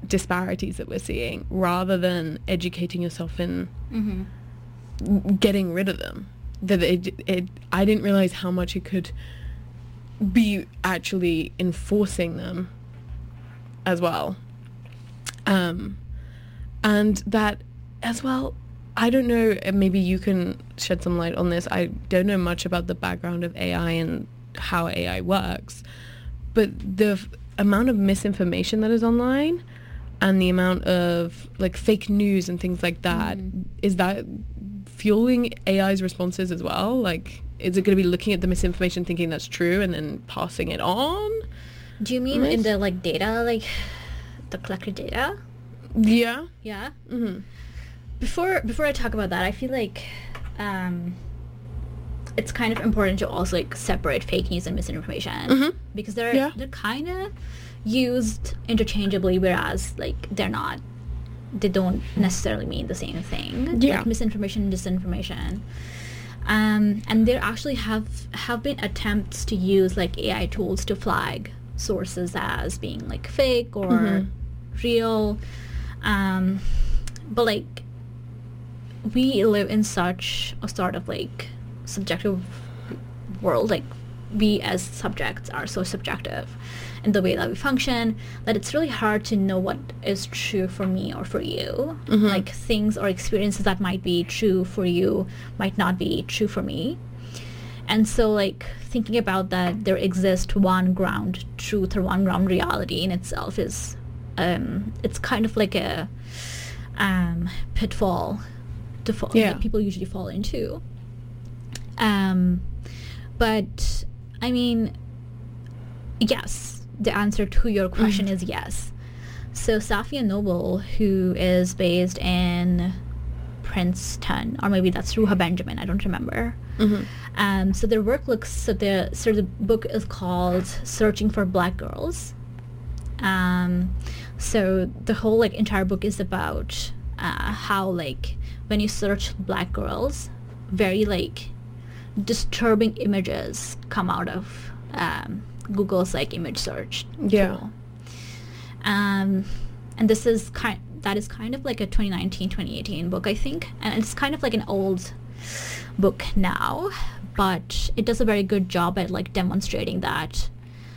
disparities that we're seeing, rather than educating yourself in getting rid of them. That I didn't realize how much it could be actually enforcing them as well. And that as well, I don't know, maybe you can shed some light on this. I don't know much about the background of AI and how AI works, but the amount of misinformation that is online and the amount of like fake news and things like that, is that fueling AI's responses as well? Like, is it going to be looking at the misinformation thinking that's true and then passing it on? Do you mean in the like data, like the collected data? Yeah. Yeah. Before I talk about that, I feel like it's kind of important to also like separate fake news and misinformation, because they're kind of used interchangeably, whereas like they don't necessarily mean the same thing. Yeah. Like misinformation and disinformation. And there actually have been attempts to use like AI tools to flag sources as being like fake or real. But like, we live in such a sort of like subjective world. Like, we as subjects are so subjective in the way that we function that it's really hard to know what is true for me or for you. Like, things or experiences that might be true for you might not be true for me. And so like thinking about that there exists one ground truth or one ground reality in itself is it's kind of like a pitfall that people usually fall into. But I mean, yes, the answer to your question is yes. So Safia Noble, who is based in Princeton, or maybe that's Ruha Benjamin, I don't remember. So their work looks, so the book is called Searching for Black Girls. So the whole like entire book is about how like when you search black girls, very like disturbing images come out of Google's like image search tool. And this is kind of like a 2019-2018 book, I think, and it's kind of like an old book now, but it does a very good job at like demonstrating that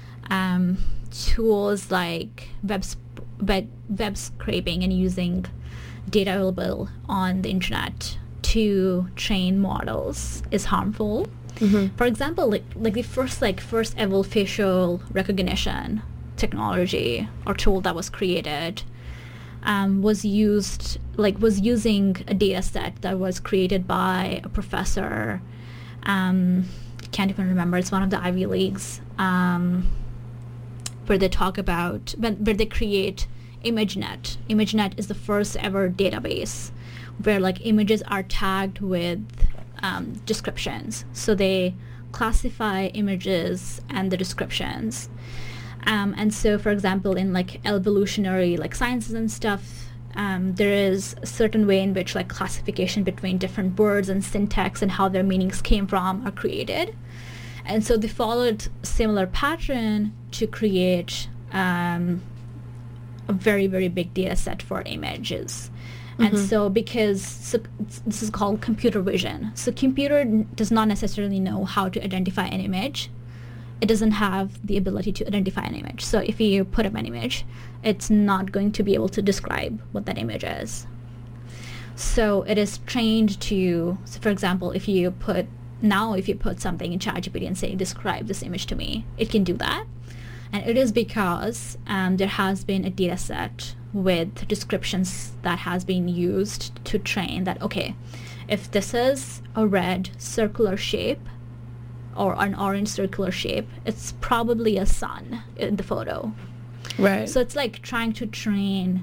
tools like web scraping and using data available on the internet to train models is harmful. For example, like the first ever facial recognition technology or tool that was created was using a data set that was created by a professor. Can't even remember. It's one of the Ivy Leagues, where they talk about where they create ImageNet. ImageNet is the first ever database where like images are tagged with descriptions. So they classify images and the descriptions. And so, for example, in like evolutionary like sciences and stuff, there is a certain way in which like classification between different words and syntax and how their meanings came from are created. And so they followed a similar pattern to create a very, very big data set for images. And so this is called computer vision. So computer does not necessarily know how to identify an image. It doesn't have the ability to identify an image. So if you put up an image, it's not going to be able to describe what that image is. So it is trained to, so for example, if you put something in ChatGPT and say, describe this image to me, it can do that. And it is because there has been a data set with descriptions that has been used to train that, okay, if this is a red circular shape or an orange circular shape, it's probably a sun in the photo. Right. So it's like trying to train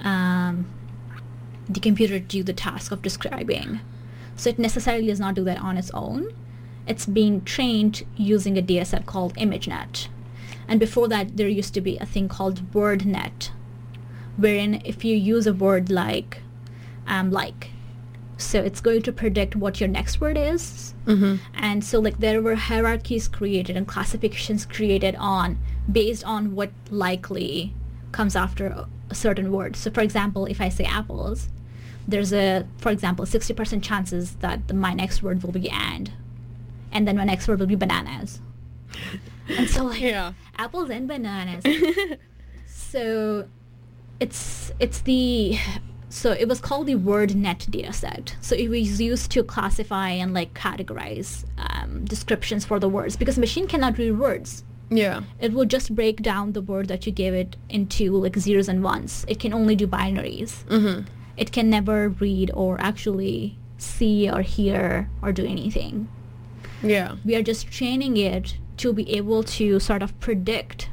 the computer to do the task of describing. So it necessarily does not do that on its own. It's being trained using a data set called ImageNet. And before that, there used to be a thing called WordNet, wherein if you use a word like, so it's going to predict what your next word is. And so like there were hierarchies created and classifications created based on what likely comes after a certain word. So for example, if I say apples, there's a, for example, 60% chances that my next word will be and then my next word will be bananas. And so like apples and bananas. So so it was called the WordNet dataset. So it was used to classify and like categorize descriptions for the words, because machine cannot read words. Yeah. It will just break down the word that you gave it into like zeros and ones. It can only do binaries. Mm-hmm. It can never read or actually see or hear or do anything. Yeah. We are just training it to be able to sort of predict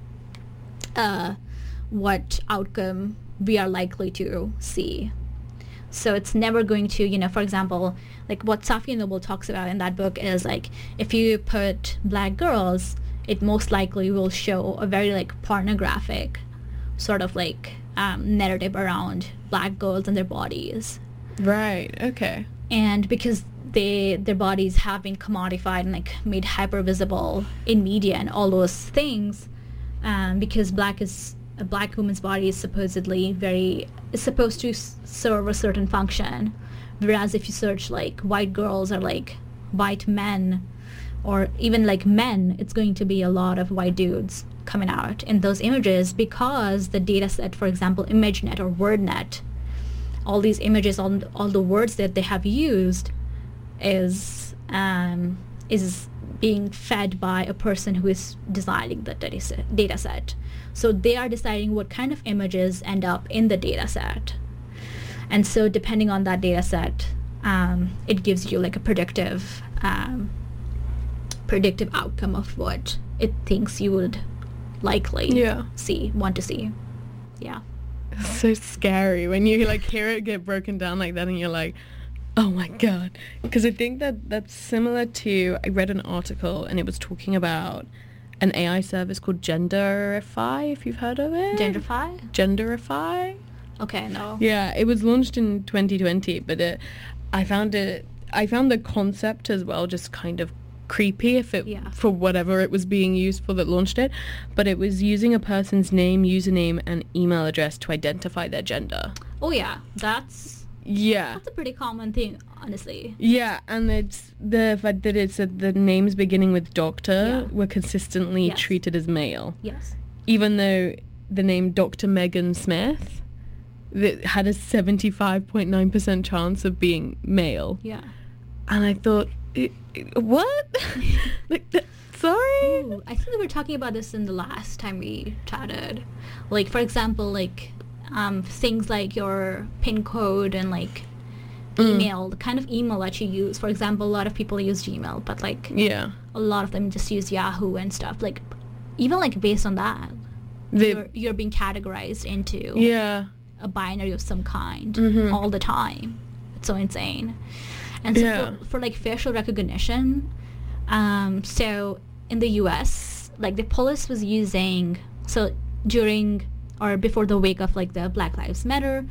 what outcome we are likely to see. So it's never going to, for example, like what Safia Noble talks about in that book is like, if you put black girls, it most likely will show a very like pornographic sort of like narrative around black girls and their bodies. Right. Okay. And because their bodies have been commodified and like made hyper visible in media and all those things, because a black woman's body is supposed to serve a certain function, whereas if you search like white girls or like white men or even like men, it's going to be a lot of white dudes coming out in those images, because the data set, for example, ImageNet or WordNet, all these images, all the words that they have used is being fed by a person who is designing the data set. So they are deciding what kind of images end up in the data set. And so depending on that data set, it gives you like a predictive outcome of what it thinks you would likely want to see. Yeah. It's so scary when you like hear it get broken down like that and you're like, oh my God. Because I think that's similar to, I read an article and it was talking about an AI service called Genderify, if you've heard of it. Genderify? Okay, no. Yeah, it was launched in 2020, but I found the concept as well just kind of creepy for whatever it was being used for that launched it. But it was using a person's name, username, and email address to identify their gender. Oh yeah, that's a pretty common thing, honestly. Yeah, and it's the fact that it said the names beginning with doctor were consistently treated as male. Yes. Even though the name Dr. Megan Smith that had a 75.9% chance of being male. Yeah. And I thought, what? Sorry? Ooh, I think we were talking about this in the last time we chatted. Like, for example, like things like your PIN code and like email, the kind of email that you use. For example, a lot of people use Gmail, but like a lot of them just use Yahoo and stuff. Like, even like based on that, you're being categorized into a binary of some kind all the time. It's so insane. And so for like facial recognition, so in the US, like the police was using, so during or before the wake of like the Black Lives Matter,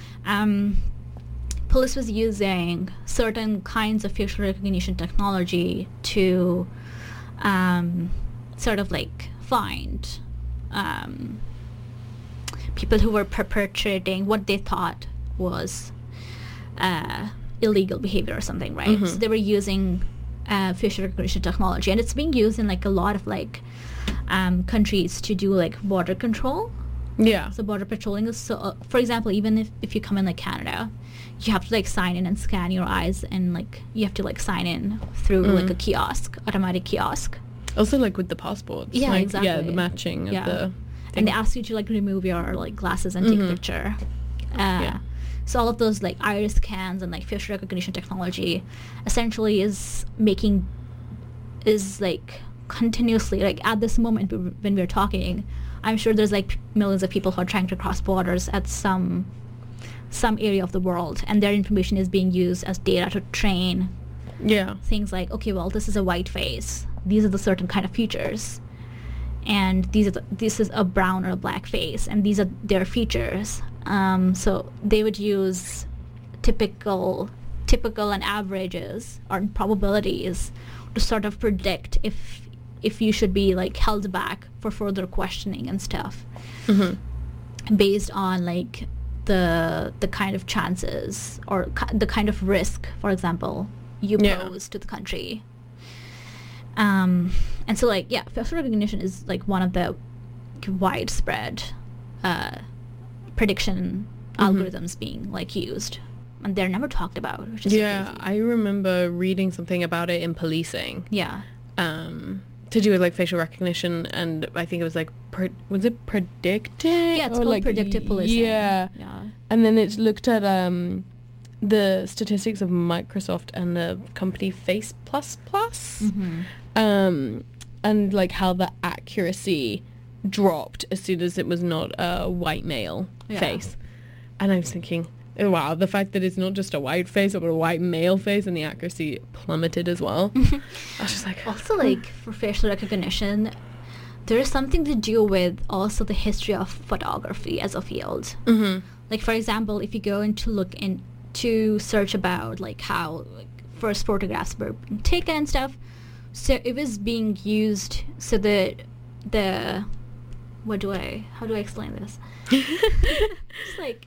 police was using certain kinds of facial recognition technology to sort of like find people who were perpetrating what they thought was illegal behavior or something, right? So they were using facial recognition technology, and it's being used in like a lot of like countries to do like border control. Yeah. So border patrolling is so. For example, even if you come in like Canada, you have to like sign in and scan your eyes, and like you have to like sign in through like a kiosk, automatic kiosk. Also, like with the passports. Yeah, like, exactly. Yeah, the matching of the thing. And they ask you to like remove your like glasses and take a picture. So all of those like iris scans and like facial recognition technology essentially is like continuously, like at this moment when we're talking, I'm sure there's like millions of people who are trying to cross borders at some area of the world, and their information is being used as data to train things like, okay, well, this is a white face, these are the certain kind of features, and this is a brown or a black face, and these are their features. So they would use typical and averages or probabilities to sort of predict if you should be like held back for further questioning and stuff. based on like the kind of chances or the kind of risk, for example, you pose to the country. And so like facial recognition is like one of the widespread prediction algorithms being like used, and they're never talked about, which is crazy. I remember reading something about it in policing. To do with like facial recognition, and I think it was like was it predicting? Yeah, it's called like, predictive policing. Yeah. And then it's looked at the statistics of Microsoft and the company Face++. And like how the accuracy dropped as soon as it was not a white male face. And I was thinking, wow, the fact that it's not just a white face but a white male face, and the accuracy plummeted as well. I was just like... Also, like, for facial recognition, there is something to do with also the history of photography as a field. Like, for example, if you go in to search about, like, how like, first photographs were being taken and stuff, so it was being used, so how do I explain this? It's like,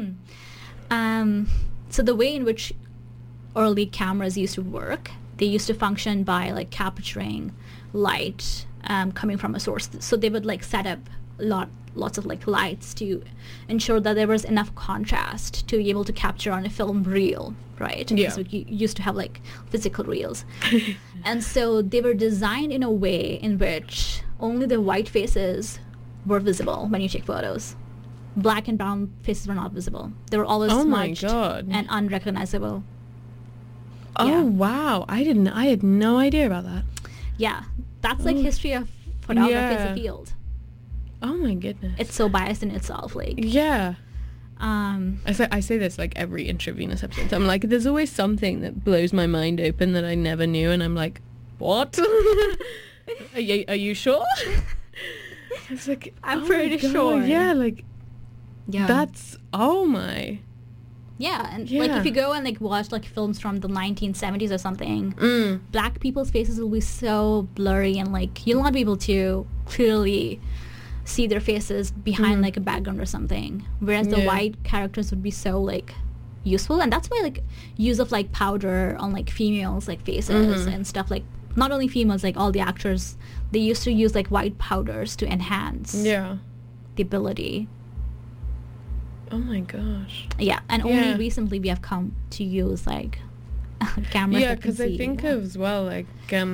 so the way in which early cameras used to work, they used to function by like capturing light coming from a source. So they would like set up lots of like lights to ensure that there was enough contrast to be able to capture on a film reel, right? So you used to have like physical reels. And so they were designed in a way in which only the white faces were visible when you take photos. Black and brown faces were not visible. They were always smudged and unrecognizable. Oh, wow. I had no idea about that. Yeah. That's like history of photography as a field. Oh my goodness. It's so biased in itself. Like I say this like every Intravenous episode. I'm like, there's always something that blows my mind open that I never knew, and I'm like, what? Are you sure? It's like, I'm pretty sure. Yeah, like that's my. Yeah, and like if you go and like watch like films from the 1970s or something, black people's faces will be so blurry, and like you'll not be able to clearly see their faces behind like a background or something, whereas the white characters would be so like useful. And that's why like use of like powder on like females like faces and stuff, like not only females, like all the actors, they used to use like white powders to enhance the ability. Oh my gosh. Yeah, and only recently we have come to use like cameras. Yeah, because I think as well, like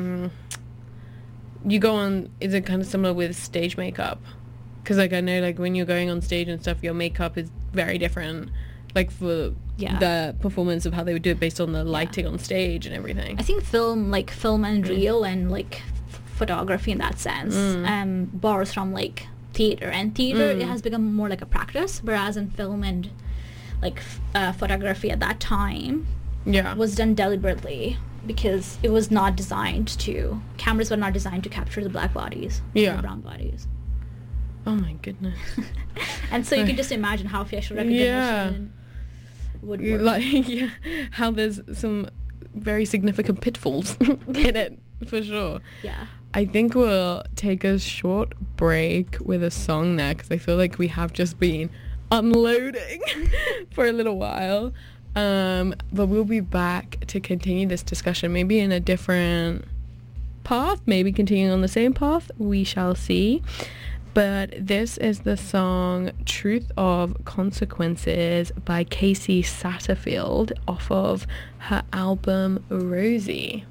you go on, is it kind of similar with stage makeup? Because like I know like when you're going on stage and stuff, your makeup is very different, like for the performance of how they would do it based on the lighting on stage and everything. I think film and reel and like photography in that sense borrows from like theater, and theater it has become more like a practice, whereas in film and like photography at that time was done deliberately, because it was not designed to, cameras were not designed to capture the black bodies or brown bodies. Oh my goodness. And so you can just imagine how facial recognition would work. Like, how there's some very significant pitfalls in it, for sure. Yeah. I think we'll take a short break with a song there, because I feel like we have just been unloading for a little while. But we'll be back to continue this discussion, maybe in a different path, maybe continuing on the same path. We shall see. But this is the song Truth of Consequences by Casey Satterfield off of her album Rosie.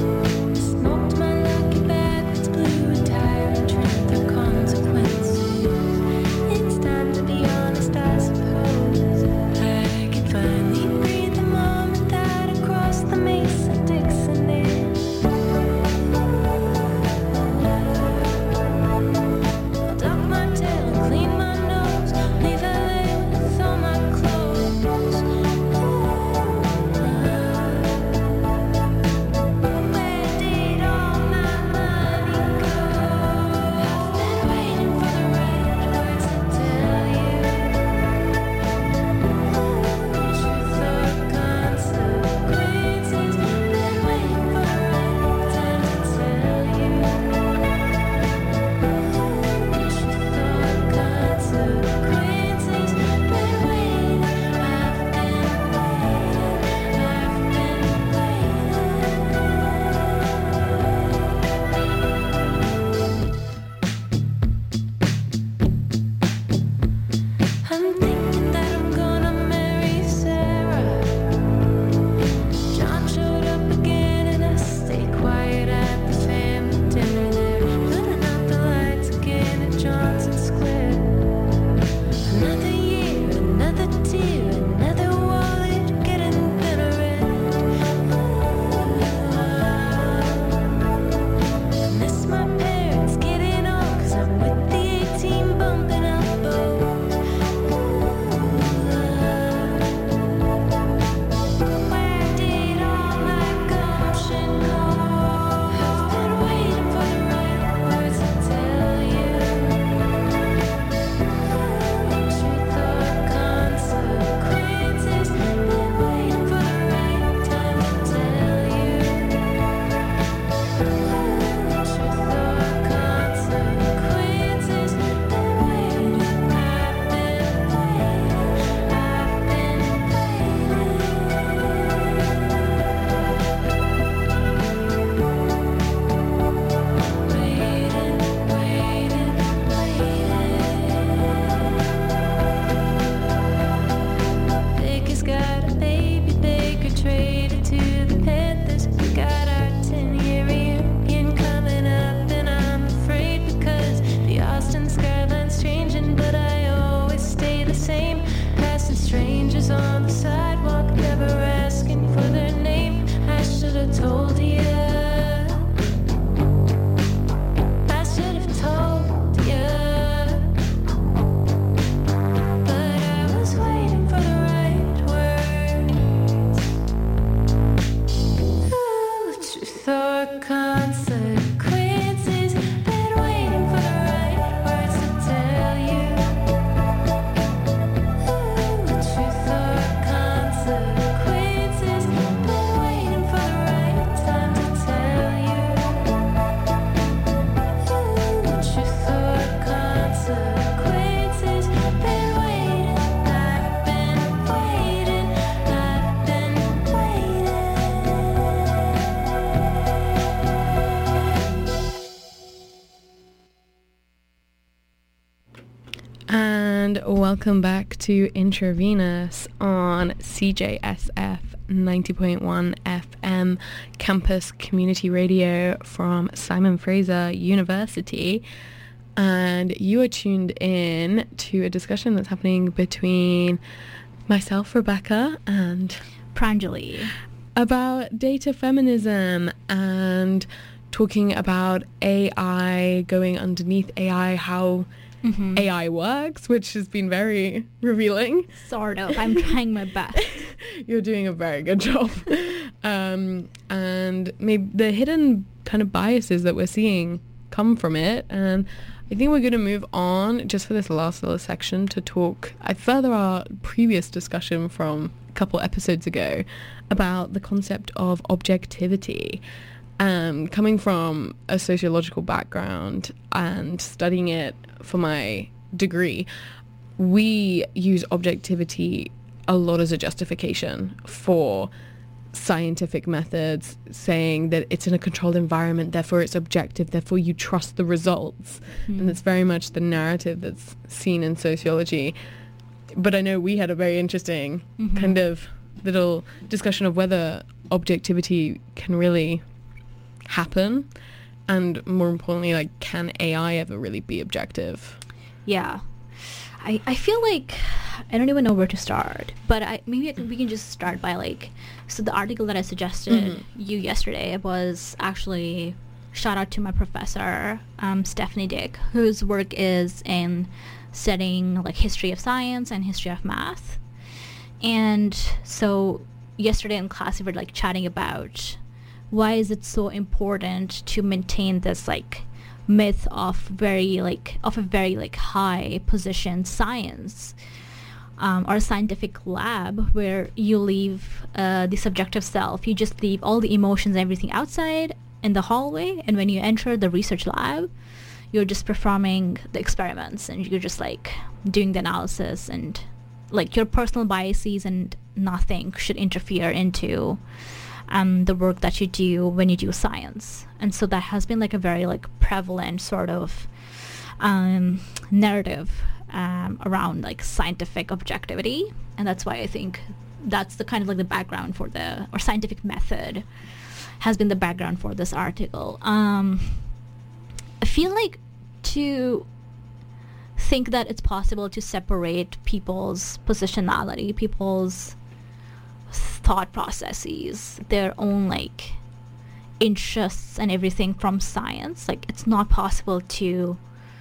Smoked my lucky backwards, blew a tire and truth of consequences. and welcome back to Intravenous on CJSF 90.1 FM Campus Community Radio from Simon Fraser University. And you are tuned in to a discussion that's happening between myself, Rebecca, and Pranjali about data feminism and talking about AI, going underneath AI, how AI works, which has been very revealing. Sort of. I'm trying my best. You're doing a very good job. And maybe the hidden kind of biases that we're seeing come from it. And I think we're going to move on just for this last little section to talk, I further our previous discussion from a couple episodes ago about the concept of objectivity. Coming from a sociological background and studying it for my degree, we use objectivity a lot as a justification for scientific methods, saying that it's in a controlled environment, therefore it's objective, therefore you trust the results. And it's very much the narrative that's seen in sociology. But I know we had a very interesting kind of little discussion of whether objectivity can really happen, and more importantly, like, can AI ever really be objective? Yeah. I feel like I don't even know where to start, but we can just start by like, so the article that I suggested you yesterday was actually, shout out to my professor, Stephanie Dick, whose work is in studying like history of science and history of math. And so yesterday in class we were like chatting about why is it so important to maintain this like myth of a very like high position science or scientific lab where you leave the subjective self, you just leave all the emotions and everything outside in the hallway, and when you enter the research lab you're just performing the experiments and you're just like doing the analysis, and like your personal biases and nothing should interfere into the work that you do when you do science. And so that has been like a very like prevalent sort of narrative around like scientific objectivity, and that's why I think that's the kind of like the background for or scientific method has been the background for this article. I feel like to think that it's possible to separate people's positionality, people's thought processes, their own like interests and everything from science, like it's not possible to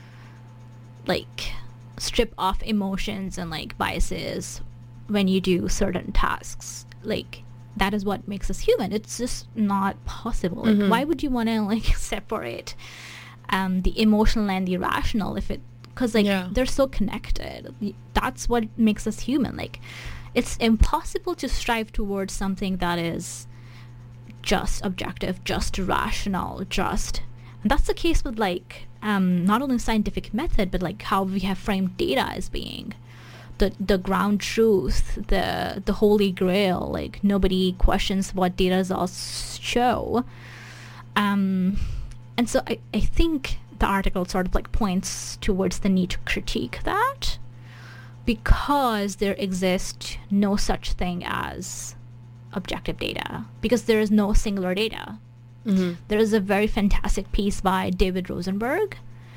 like strip off emotions and like biases when you do certain tasks. Like that is what makes us human. It's just not possible. Like why would you want to like separate the emotional and the rational because like they're so connected. That's what makes us human. Like it's impossible to strive towards something that is just objective, just rational, and that's the case with like not only scientific method, but like how we have framed data as being the ground truth, the holy grail. Like nobody questions what data results show. And so I think the article sort of like points towards the need to critique that, because there exists no such thing as objective data, because there is no singular data. There is a very fantastic piece by David Rosenberg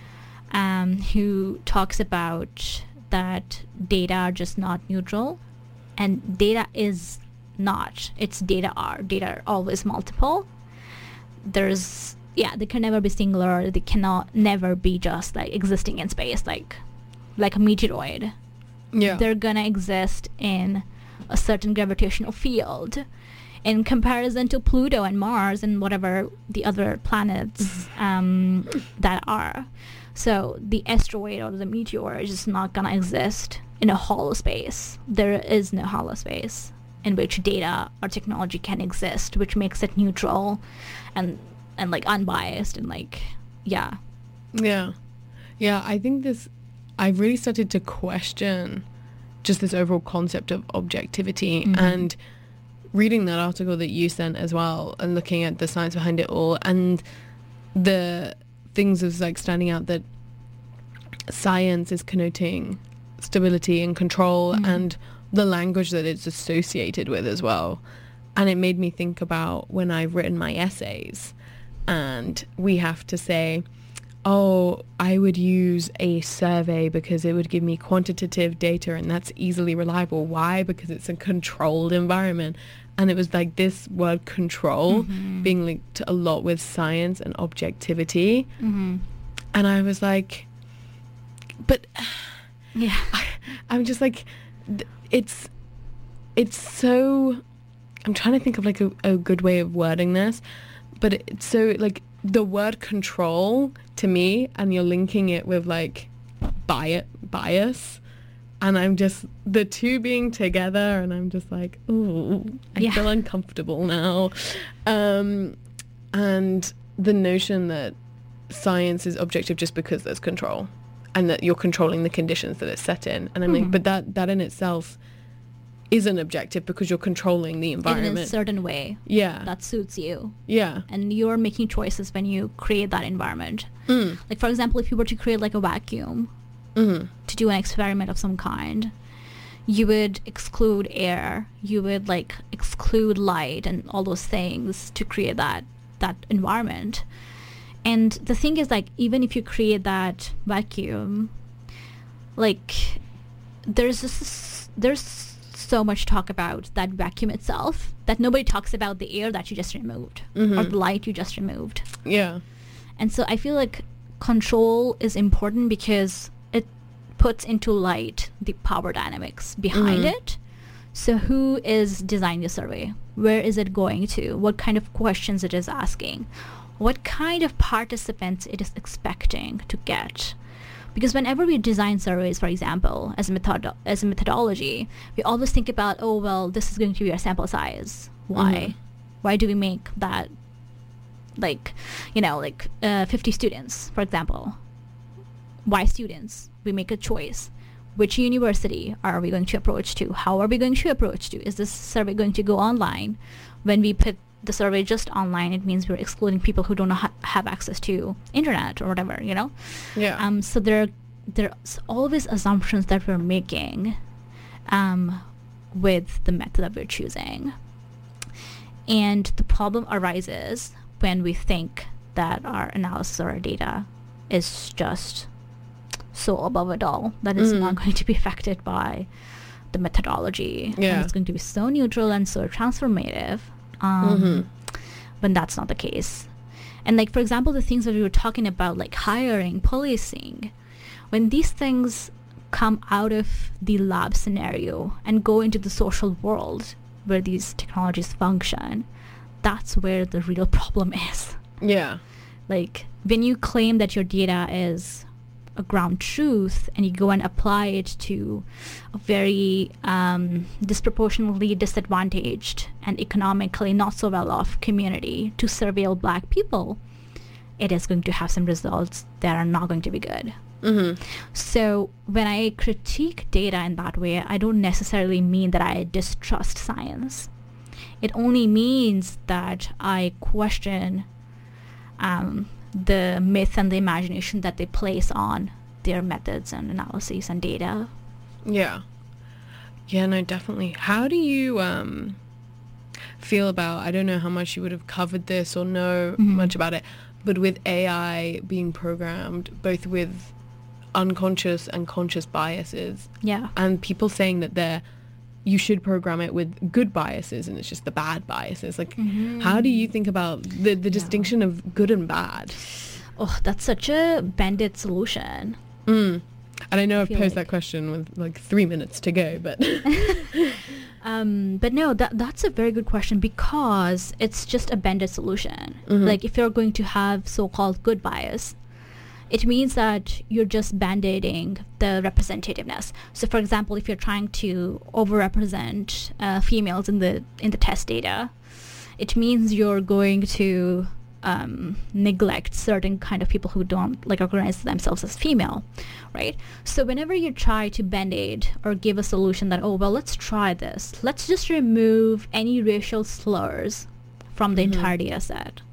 who talks about that data are just not neutral, and data is not. It's data are always multiple. They can never be singular. They cannot never be just like existing in space like a meteoroid. They're gonna exist in a certain gravitational field in comparison to Pluto and Mars and whatever the other planets that are. So the asteroid or the meteor is just not gonna exist in a hollow space. There is no hollow space in which data or technology can exist, which makes it neutral and like unbiased and like yeah. I think I've really started to question just this overall concept of objectivity, and reading that article that you sent as well and looking at the science behind it all, and the things is like standing out that science is connoting stability and control and the language that it's associated with as well. And it made me think about when I've written my essays and we have to say, oh, I would use a survey because it would give me quantitative data and that's easily reliable. Why? Because it's a controlled environment. And it was like this word control being linked a lot with science and objectivity. And I was like, but Yeah. I'm just like, it's so, I'm trying to think of like a good way of wording this, but it's so like the word control to me, and you're linking it with like bias, and I'm just, the two being together, and I'm just like, ooh, I feel uncomfortable now. And the notion that science is objective just because there's control and that you're controlling the conditions that it's set in. And I'm like, but that in itself isn't objective because you're controlling the environment. In a certain way. Yeah. That suits you. Yeah. And you're making choices when you create that environment. Like, for example, if you were to create like a vacuum to do an experiment of some kind, you would exclude air, you would like exclude light and all those things to create that environment. And the thing is, like, even if you create that vacuum, like, there's so much talk about that vacuum itself that nobody talks about the air that you just removed or the light you just removed. Yeah. And so I feel like control is important because it puts into light the power dynamics behind it. So who is designing the survey? Where is it going to? What kind of questions it is asking? What kind of participants it is expecting to get? Because whenever we design surveys, for example, as a methodology, we always think about, oh, well, this is going to be our sample size. Why? Why do we make that, like, 50 students, for example? Why students? We make a choice. Which university are we going to approach to? How are we going to approach to? Is this survey going to go online? When we put the survey just online, it means we're excluding people who don't have access to internet or whatever, Yeah. So there's always assumptions that we're making with the method that we're choosing. And the problem arises when we think that our analysis or our data is just so above it all that it's not going to be affected by the methodology. Yeah. And it's going to be so neutral and so transformative. But that's not the case. And like, for example, the things that we were talking about, like hiring, policing, when these things come out of the lab scenario and go into the social world where these technologies function, that's where the real problem is. Yeah. Like, when you claim that your data is a ground truth and you go and apply it to a very disproportionately disadvantaged and economically not so well off community to surveil Black people, it is going to have some results that are not going to be good. So when I critique data in that way, I don't necessarily mean that I distrust science. It only means that I question the myth and the imagination that they place on their methods and analyses and data. Yeah. Yeah, no, definitely. How do you feel about, I don't know how much you would have covered this or know much about it, but with AI being programmed, both with unconscious and conscious biases, and people saying that you should program it with good biases and it's just the bad biases. Like, how do you think about the distinction of good and bad? Oh, that's such a band-aid solution. And I know I've posed like that question with like 3 minutes to go, but... but no, that's a very good question because it's just a band-aid solution. Like, if you're going to have so-called good bias, it means that you're just band-aiding the representativeness. So, for example, if you're trying to overrepresent females in the test data, it means you're going to neglect certain kind of people who don't like recognize themselves as female, right? So whenever you try to band-aid or give a solution that, oh, well, let's try this. Let's just remove any racial slurs from the entire data set.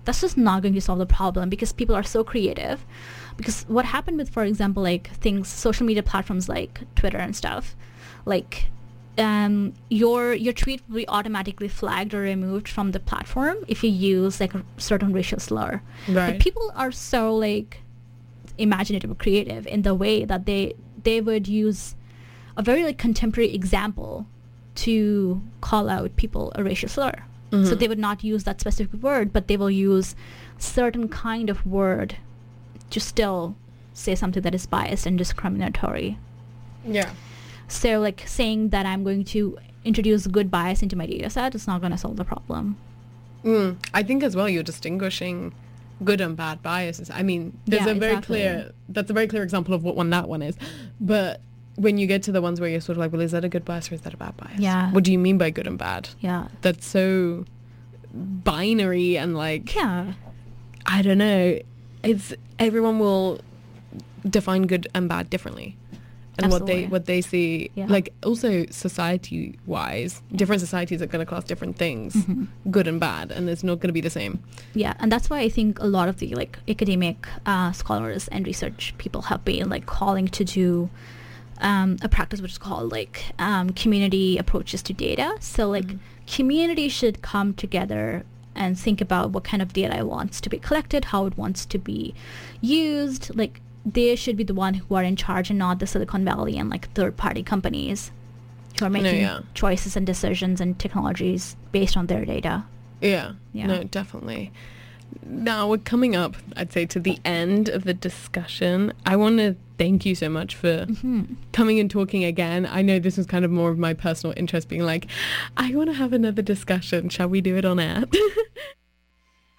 that's just not going to solve the problem, because people are so creative. Because what happened with, for example, like things, social media platforms like Twitter and stuff, like your tweet will be automatically flagged or removed from the platform if you use like a certain racial slur. Right. But people are so like imaginative or creative in the way that they would use a very like contemporary example to call out people a racial slur. Mm-hmm. So they would not use that specific word, but they will use certain kind of word to still say something that is biased and discriminatory. Yeah. So like saying that I'm going to introduce good bias into my data set is not going to solve the problem. I think as well you're distinguishing good and bad biases. I mean, there's Yeah, a very exactly. clear, that's a very clear example of what one that one is. But when you get to the ones where you're sort of like, well, is that a good bias or is that a bad bias? Yeah. What do you mean by good and bad? Yeah. That's so binary and like, Yeah. I don't know. It's everyone will define good and bad differently. And Absolutely. what they see, Yeah. like also society wise, different societies are going to class different things, good and bad, and it's not going to be the same. Yeah, and that's why I think a lot of the like academic scholars and research people have been like calling to do a practice which is called like community approaches to data. So like community should come together and think about what kind of data wants to be collected, how it wants to be used. Like they should be the one who are in charge and not the Silicon Valley and like third-party companies who are making choices and decisions and technologies based on their data. Yeah. Yeah. No, definitely. Now we're coming up, I'd say, to the end of the discussion. I want to thank you so much for coming and talking again. I know this was kind of more of my personal interest, being like, I want to have another discussion. Shall we do it on air?